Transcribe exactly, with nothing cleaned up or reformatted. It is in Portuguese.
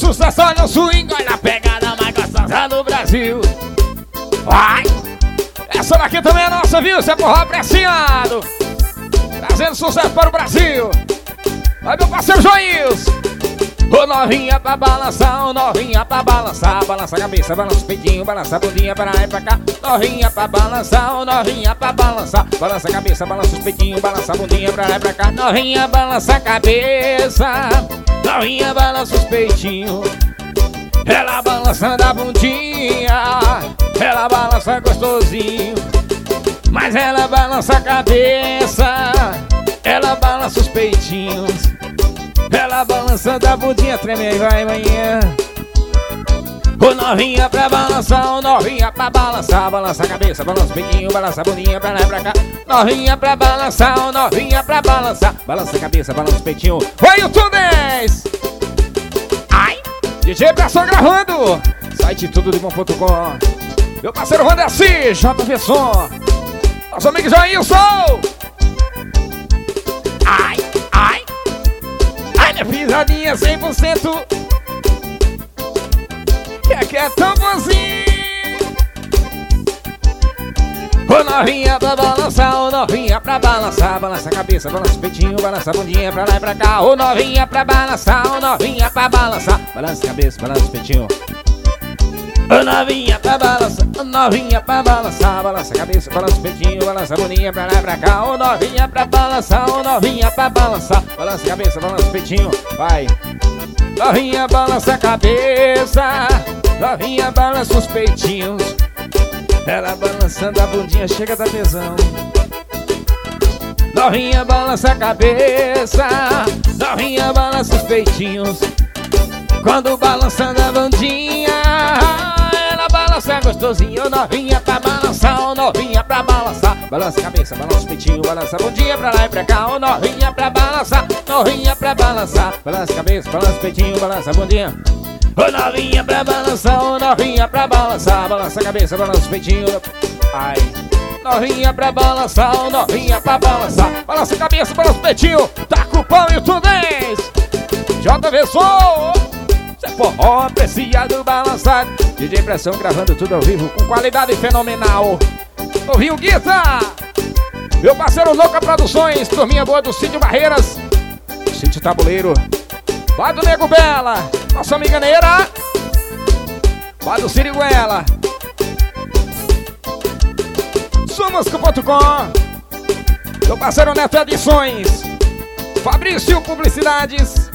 sucesso, olha o swing, olha a pegada mais gostosa do Brasil. Vai! Essa daqui também é nossa, viu? Isso é porra apreciado. Trazendo sucesso para o Brasil. Vai, meu parceiro Joils. Ô novinha pra balançar, ô novinha pra balançar. Balança a cabeça, balança o peitinho, balança a bundinha pra lá e pra cá. Novinha pra balançar, ô novinha pra balançar. Balança a cabeça, balança os peitinhos, balança a bundinha pra lá e pra cá. Novinha balança a cabeça, novinha balança os peitinhos. Ela balançando a bundinha, ela balança gostosinho. Mas ela balança a cabeça, ela balança os peitinhos. Ela balançando a bundinha, treme aí, vai, manhã. Ô novinha pra balançar, ô novinha pra balançar. Balança a cabeça, balança o peitinho, balança a bundinha pra lá e pra cá. Novinha pra balançar, ô novinha pra balançar. Balança a cabeça, balança o peitinho. Vai, YouTube dez! Ai! D J Pressão gravando! Site tudo de bom ponto com. Meu parceiro Wanderci, J V Som. Nosso amigo Jailson! Ai, ai! Ai, minha pisadinha cem por cento. Que é que é tão bonzinho. Ô novinha pra balançar, ô novinha pra balançar. Balança a cabeça, balança o peitinho, balança a bundinha pra lá e pra cá. Ô novinha pra balançar, ô novinha pra balançar. Balança a cabeça, balança o peitinho. Ô novinha pra balançar, ô novinha pra balançar. Balança a cabeça, balança o peitinho, balança a bundinha pra lá e pra cá. Ô novinha pra balançar, ô novinha pra balançar. Balança a cabeça, balança o peitinho, vai. Novinha balança a cabeça, novinha balança os peitinhos. Ela balançando a bundinha, chega da tesão. Novinha balança a cabeça, novinha balança os peitinhos. Quando balançando a bundinha, ela balança gostosinho. Novinha pra balançar, ô novinha pra balançar. Balança a cabeça, balança o peitinho, balança a bundinha pra lá e pra cá. Ô novinha pra balançar, novinha pra balançar. Balança a cabeça, balança o peitinho, balança a bundinha. Ô novinha pra balançar, ô novinha pra balançar. Balança a cabeça, balança o peitinho. Ai. Novinha pra balançar, ô novinha pra balançar. Balança a cabeça, balança o peitinho. Taca o pau e o tudez. J V Som. Cê é forró apreciado, balançado. D J Pressão gravando tudo ao vivo com qualidade fenomenal. Ouviu o Guita? Meu parceiro Louca Produções. Turminha boa do Sítio Barreiras, Sítio Tabuleiro. Vai do Nego Bela, nossa amiga Neira. Vai do Siriguela, Sumusco ponto com. Meu parceiro Neto Edições, Fabrício Publicidades.